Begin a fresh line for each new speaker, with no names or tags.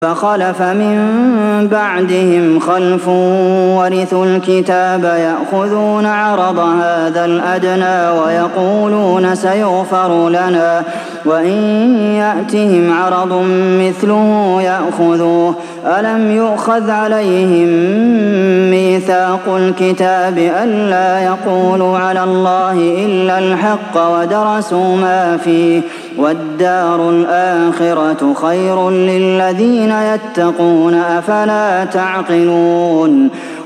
فخلف من بعدهم خلف ورثوا الكتاب يأخذون عرض هذا الأدنى ويقولون سيغفر لنا وإن يأتهم عرض مثله يأخذوه ألم يؤخذ عليهم ميثاق الكتاب ألا يقولوا على الله إلا الحق ودرسوا ما فيه والدار الآخرة خير للذين يتقون أفلا تعقلون